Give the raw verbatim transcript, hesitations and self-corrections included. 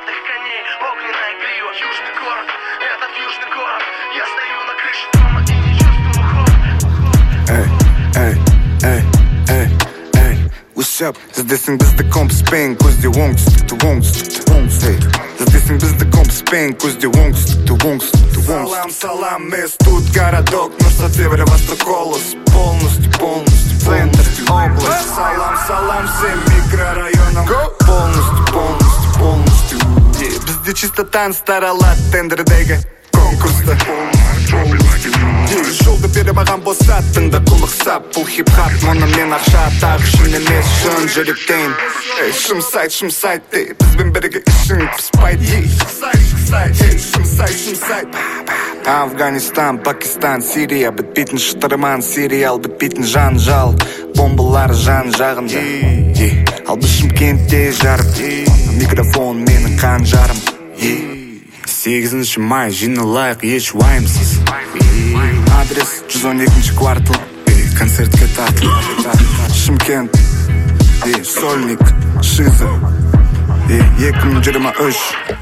крылатых коней, огненная грива. Южный город, этот южный город. Я стою на крыше дома и не чувствую холод. Эй, эй, эй, эй, эй. What's up? Задесен бізді компаспен, көзде оңтүстікті оңтүстікті оңтүстік. Задесен бізді компаспен, көзде оңтүстікті оңтүстікті. Салам, салам, mēs тут городок, но северо-восток голос. Полностью, полностью, центр, область. Салам, салам всем микрорайонам. Полностью, полностью, полностью. Бізде чистотан старалат тендердегі конкурста. Жолды бере маған босаттың да құлықсап. Бұл хип-хап, мұны мен ақша тағы шын емес шын жүректен. Шымсайт, шымсайт, дей, бізбен бірге ішің піспайды. Шымсайт, шымсайт. Афганистан, Пакистан, Сирия, бітпейтін шытырман, сериал, бітпейтін жанжал. Бомбалар жан жағында. Ал біз Шымкентте жарып, микрофон менің қанжарым. Сегізінші май, жиналайық еш уайымсыз. Адрес жүз он екінші квартал, концертке тартыл. Шымкент, Сольник, Шиза, екі мың жиырма үш.